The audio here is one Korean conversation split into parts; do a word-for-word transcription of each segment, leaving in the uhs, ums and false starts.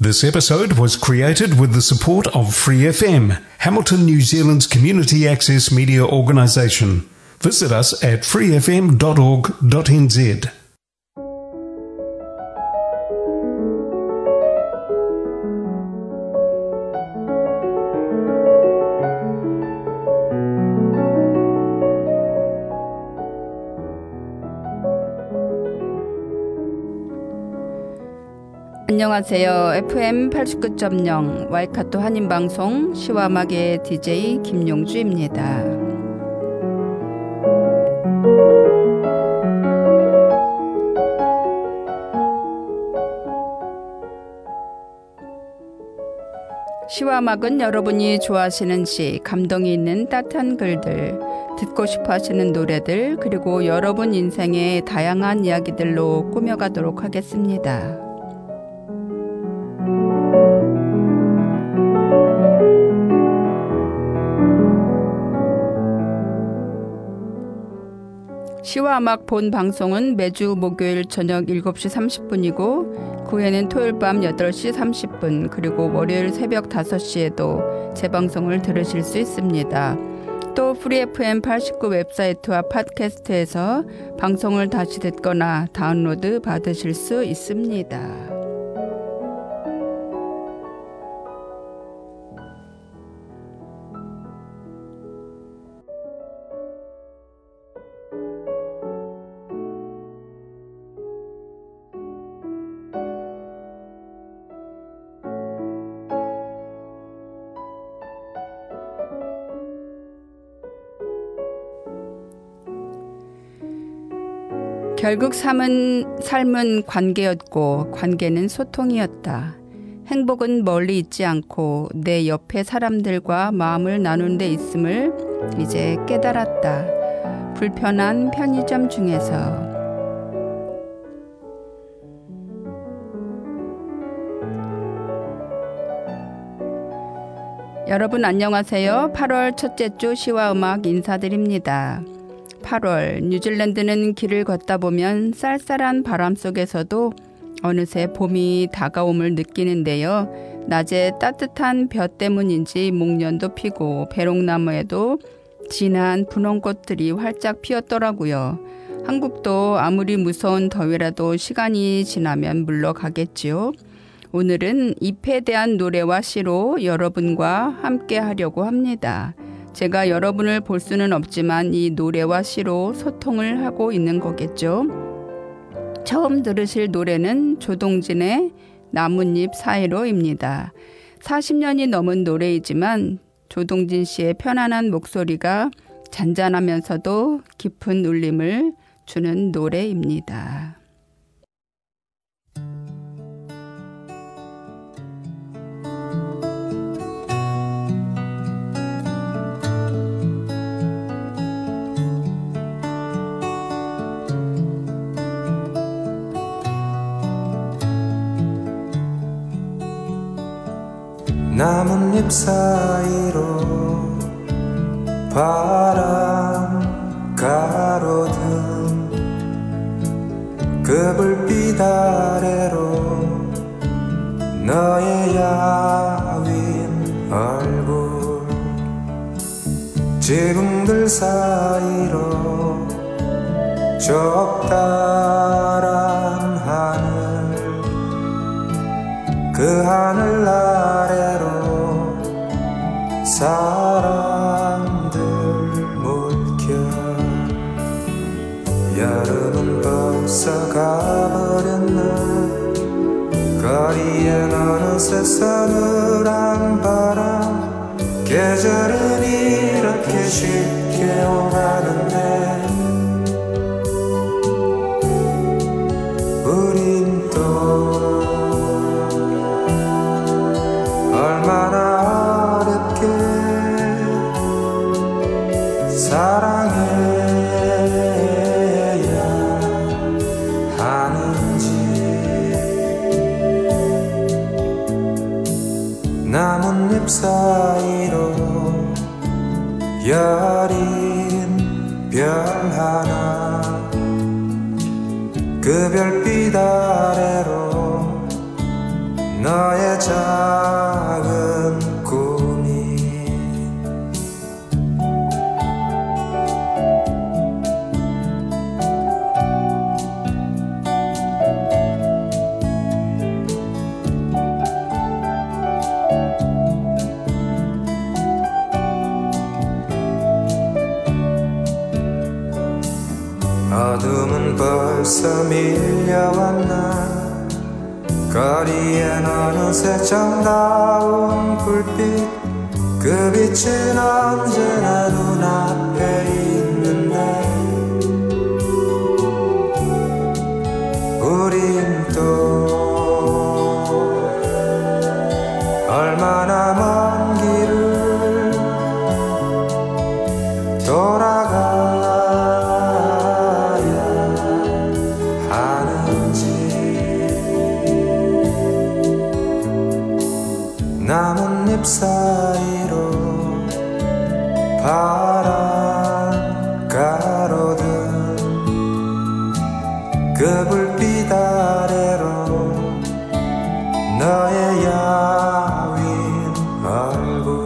This episode was created with the support of Free F M, Hamilton, New Zealand's community access media organisation. Visit us at free f m dot org dot n z. 안녕하세요. 에프엠 팔십구 점 영 와이카토 한인방송 시와 음악의 디제이 김용주입니다. 시와 음악은 여러분이 좋아하시는 시, 감동이 있는 따뜻한 글들, 듣고 싶어 하시는 노래들, 그리고 여러분 인생의 다양한 이야기들로 꾸며가도록 하겠습니다. 시와 음악 본 방송은 매주 목요일 저녁 일곱 시 삼십 분이고 그 후에는 토요일 밤 여덟 시 삼십 분 그리고 월요일 새벽 다섯 시에도 재방송을 들으실 수 있습니다. 또 프리 에프엠 팔십구 웹사이트와 팟캐스트에서 방송을 다시 듣거나 다운로드 받으실 수 있습니다. 결국 삶은, 삶은 관계였고 관계는 소통이었다. 행복은 멀리 있지 않고 내 옆에 사람들과 마음을 나누는 데 있음을 이제 깨달았다. 불편한 편의점 중에서. 여러분 안녕하세요. 팔월 첫째 주 시와 음악 인사드립니다. 팔월, 뉴질랜드는 길을 걷다 보면 쌀쌀한 바람 속에서도 어느새 봄이 다가옴을 느끼는데요. 낮에 따뜻한 볕 때문인지 목련도 피고 배롱나무에도 진한 분홍꽃들이 활짝 피었더라고요. 한국도 아무리 무서운 더위라도 시간이 지나면 물러가겠지요. 오늘은 잎에 대한 노래와 시로 여러분과 함께 하려고 합니다. 제가 여러분을 볼 수는 없지만 이 노래와 시로 소통을 하고 있는 거겠죠. 처음 들으실 노래는 조동진의 나뭇잎 사이로입니다. 사십 년이 넘은 노래이지만 조동진 씨의 편안한 목소리가 잔잔하면서도 깊은 울림을 주는 노래입니다. 나뭇잎 사이로 바람 가로등 그 불빛 아래로 너의 야윈 얼굴 지붕들 사이로 적다란 하늘 그 하늘 아래로 사람들 물결 여름은 벌써 가버렸나 거리엔 어느새 서늘한 바람 계절은 이렇게 쉽게 오가는데 우린 또 얼마나 어렵게 사랑해야 하는지 나뭇잎 사이로 여린 별 하나 그 별빛 아래로 너 너의 작은 꿈이 어둠은 벌써 밀려왔나 거리엔 어느새 정다운 불빛 그 빛은 언제나 눈앞에 있는데 우린 또 얼마나 먼 길을 돌아가야 하는지 나뭇잎 사이로 바람 가로등 그 불빛 아래로 너의 야윈 얼굴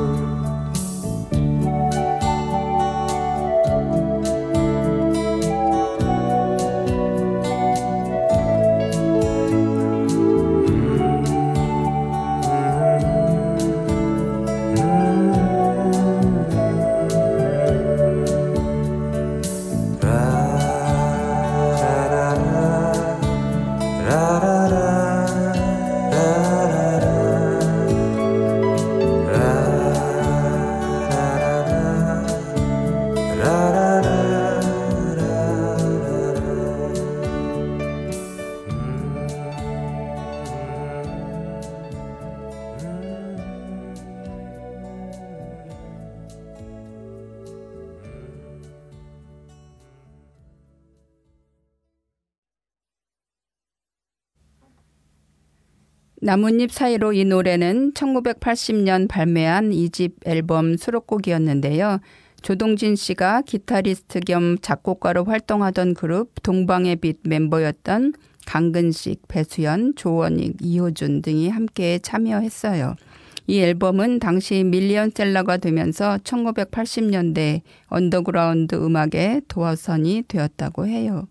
나뭇잎 사이로 이 노래는 천구백팔십 년 발매한 이 집 앨범 수록곡이었는데요. 조동진 씨가 기타리스트 겸 작곡가로 활동하던 그룹 동방의 빛 멤버였던 강근식, 배수연, 조원익, 이호준 등이 함께 참여했어요. 이 앨범은 당시 밀리언셀러가 되면서 천구백팔십 년대 언더그라운드 음악의 도화선이 되었다고 해요.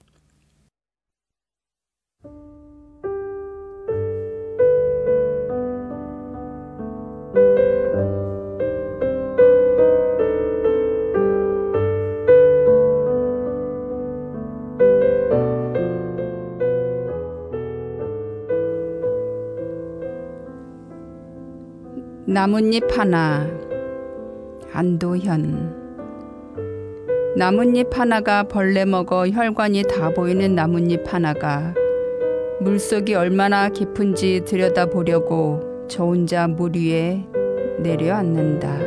나뭇잎 하나, 안도현. 나뭇잎 하나가 벌레 먹어 혈관이 다 보이는 나뭇잎 하나가 물속이 얼마나 깊은지 들여다보려고 저 혼자 물 위에 내려앉는다.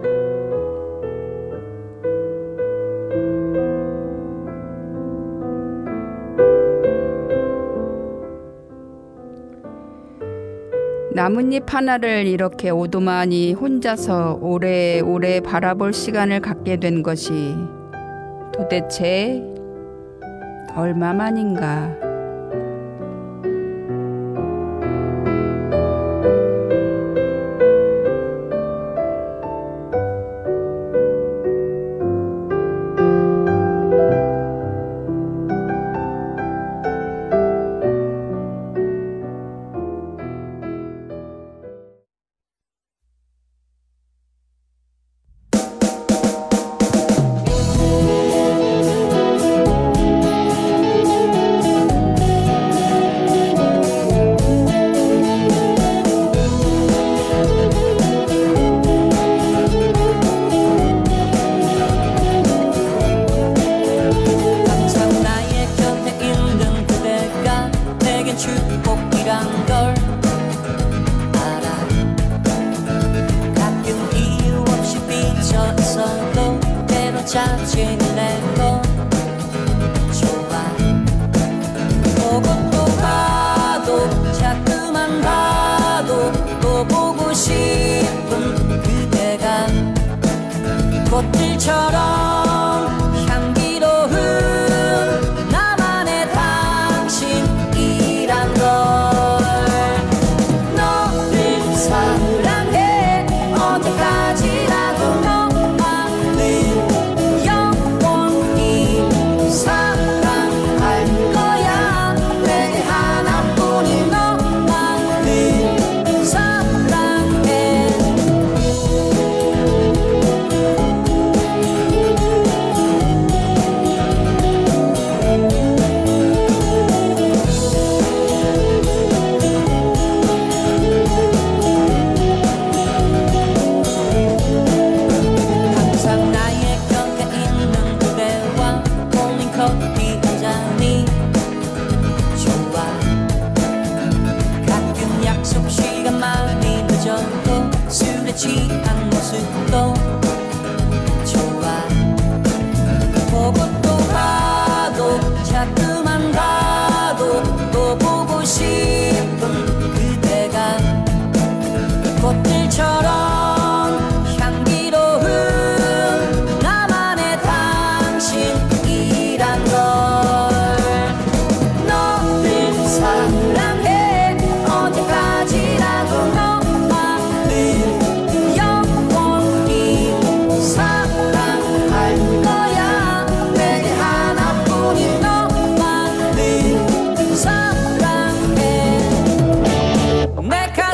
나뭇잎 하나를 이렇게 오도만이 혼자서 오래오래 바라볼 시간을 갖게 된 것이 도대체 얼마만인가. 나만의 당신이란 걸 너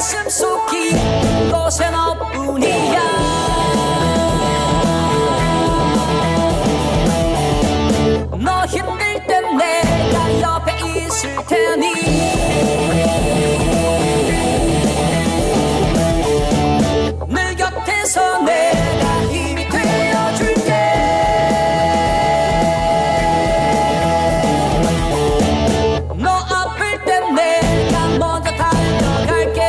가슴속 깊은 곳에 너뿐이야. 너 힘들 땐 내가 옆에 있을 테니 늘 곁에서 내가 힘이 되어줄게. 너 아플 땐 내가 먼저 달려갈게.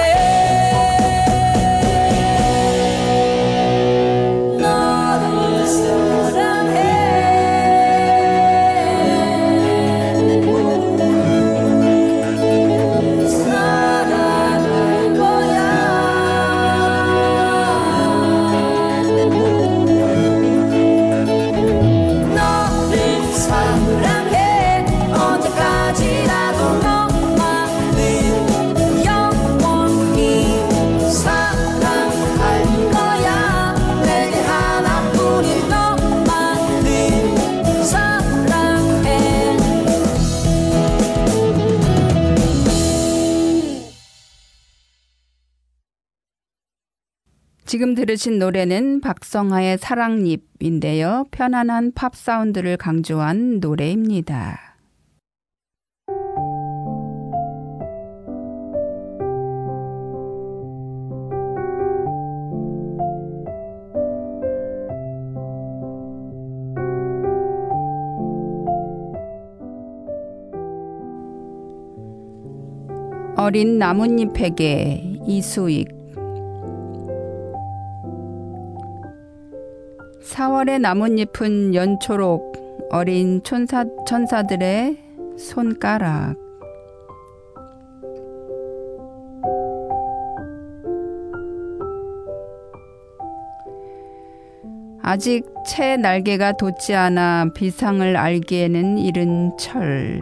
너를 사랑해. 사랑할 거야. 너를 사랑해. 언제까지라도 너만을 영원히 사랑할 거야. 내게 하나뿐인 너만을 사랑해. 지금 들으신 노래는 박성하의 사랑잎인데요. 편안한 팝 사운드를 강조한 노래입니다. 어린 나뭇잎에게 이수익. 사월의 나뭇잎은 연초록 어린 천사, 천사들의 손가락. 아직 채 날개가 돋지 않아 비상을 알기에는 이른 철.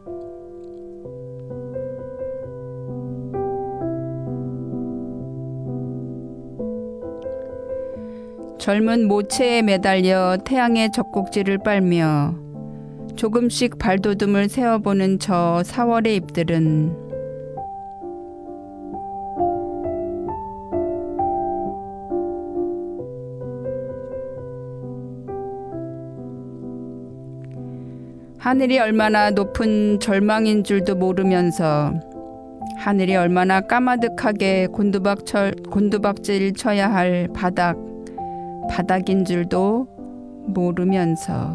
젊은 모체에 매달려 태양의 젖꼭지를 빨며 조금씩 발돋움을 세어보는 저 사월의 잎들은 하늘이 얼마나 높은 절망인 줄도 모르면서 하늘이 얼마나 까마득하게 곤두박철, 곤두박질 쳐야 할 바닥 바닥인 줄도 모르면서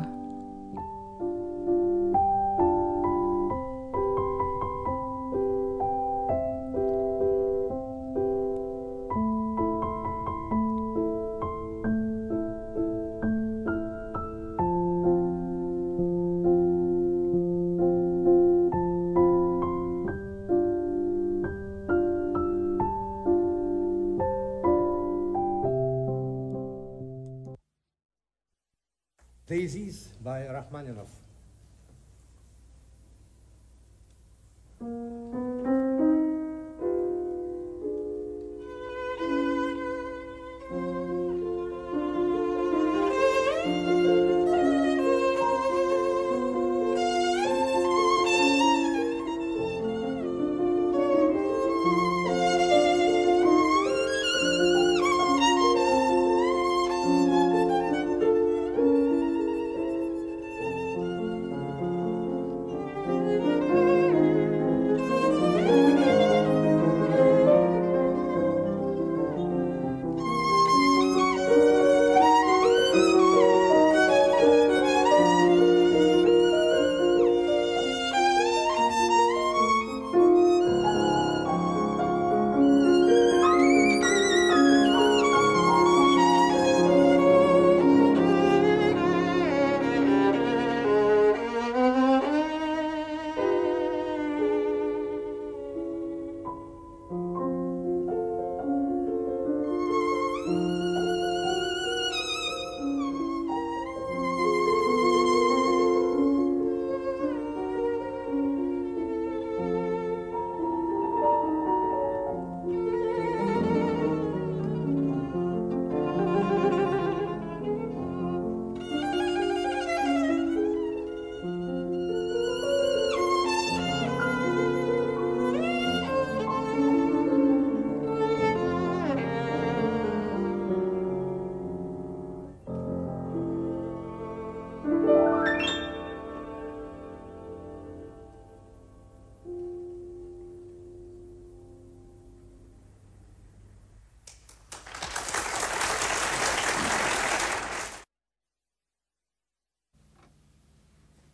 Daisies by Rachmaninoff.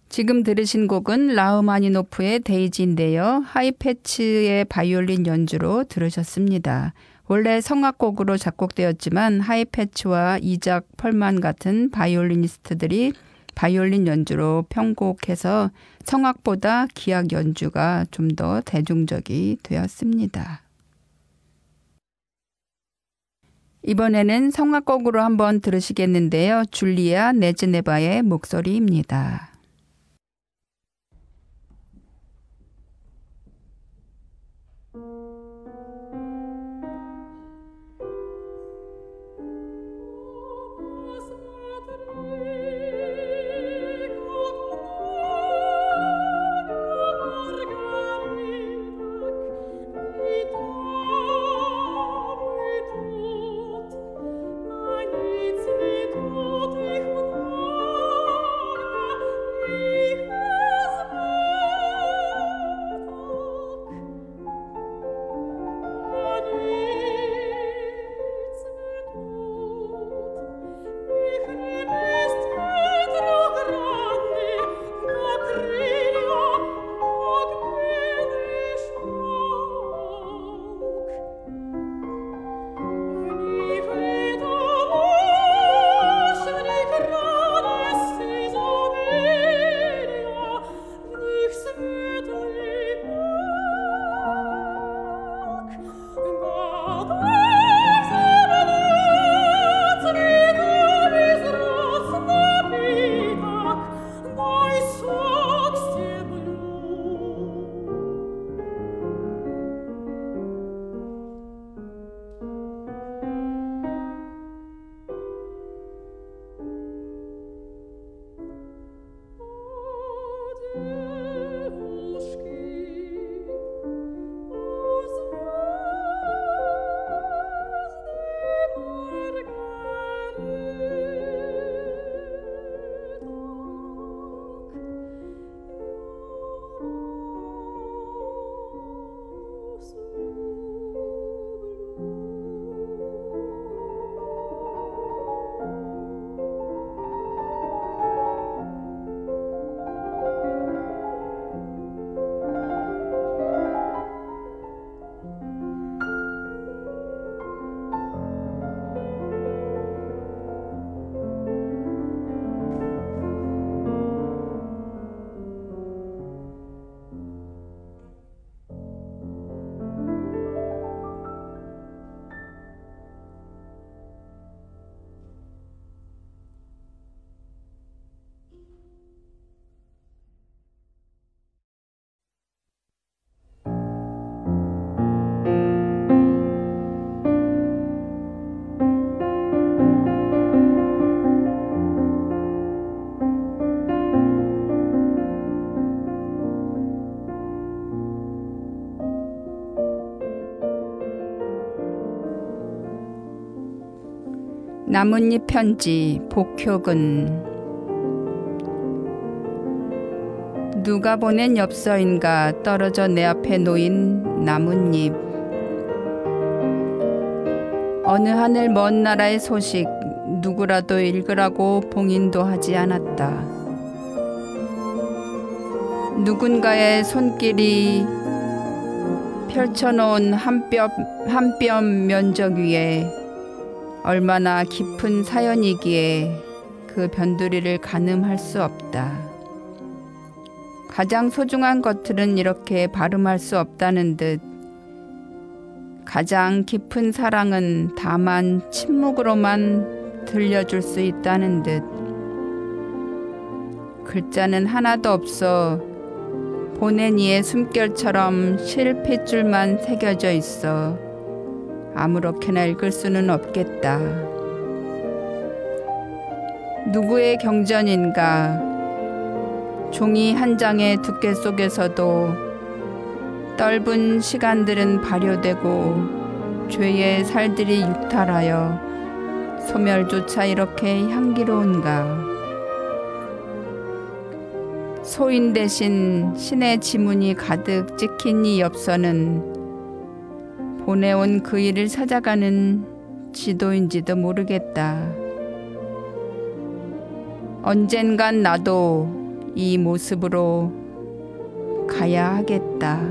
지금 들으신 곡은 라흐마니노프의 데이지인데요. 하이패치의 바이올린 연주로 들으셨습니다. 원래 성악곡으로 작곡되었지만 하이패치와 이작 펄만 같은 바이올리니스트들이 바이올린 연주로 편곡해서 성악보다 기악 연주가 좀 더 대중적이 되었습니다. 이번에는 성악곡으로 한번 들으시겠는데요. 줄리아 네즈네바의 목소리입니다. 나뭇잎 편지 복효근. 누가 보낸 엽서인가 떨어져 내 앞에 놓인 나뭇잎. 어느 하늘 먼 나라의 소식 누구라도 읽으라고 봉인도 하지 않았다. 누군가의 손길이 펼쳐놓은 한 뼘, 한 뼘 면적 위에 얼마나 깊은 사연이기에 그 변두리를 가늠할 수 없다. 가장 소중한 것들은 이렇게 발음할 수 없다는 듯 가장 깊은 사랑은 다만 침묵으로만 들려줄 수 있다는 듯 글자는 하나도 없어 보낸 이의 숨결처럼 실핏줄만 새겨져 있어 아무렇게나 읽을 수는 없겠다. 누구의 경전인가? 종이 한 장의 두께 속에서도 떫은 시간들은 발효되고 죄의 살들이 육탈하여 소멸조차 이렇게 향기로운가? 소인 대신 신의 지문이 가득 찍힌 이 엽서는 보내온 그 일을 찾아가는 지도인지도 모르겠다. 언젠간 나도 이 모습으로 가야 하겠다.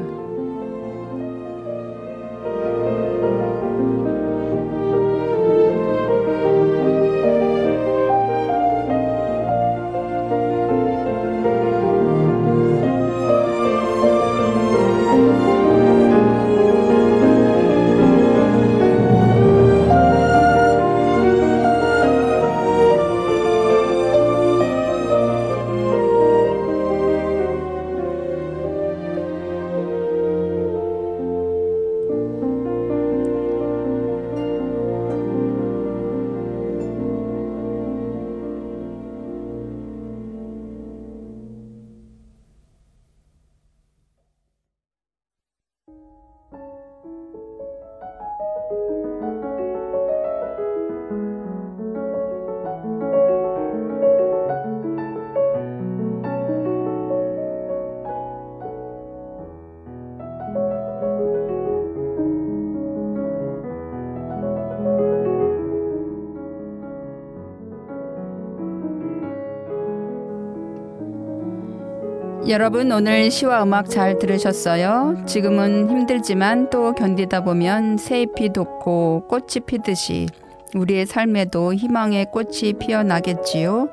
여러분 오늘 시와 음악 잘 들으셨어요? 지금은 힘들지만 또 견디다 보면 새잎이 돋고 꽃이 피듯이 우리의 삶에도 희망의 꽃이 피어나겠지요.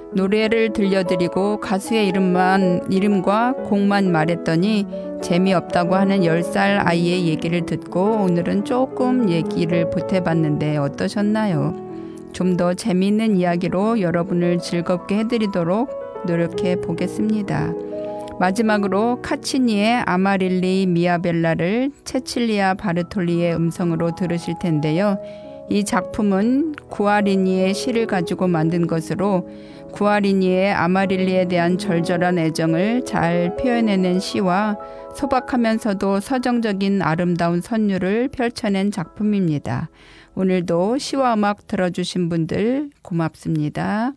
노래를 들려드리고 가수의 이름만, 이름과 곡만 말했더니 재미없다고 하는 열 살 아이의 얘기를 듣고 오늘은 조금 얘기를 보태봤는데 어떠셨나요? 좀 더 재미있는 이야기로 여러분을 즐겁게 해드리도록 노력해 보겠습니다. 마지막으로 카치니의 아마릴리 미아벨라를 체칠리아 바르톨리의 음성으로 들으실 텐데요. 이 작품은 구아리니의 시를 가지고 만든 것으로 구아리니의 아마릴리에 대한 절절한 애정을 잘 표현해낸 시와 소박하면서도 서정적인 아름다운 선율을 펼쳐낸 작품입니다. 오늘도 시와 음악 들어주신 분들 고맙습니다.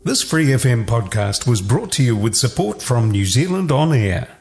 This Free F M podcast was brought to you with support from New Zealand On Air.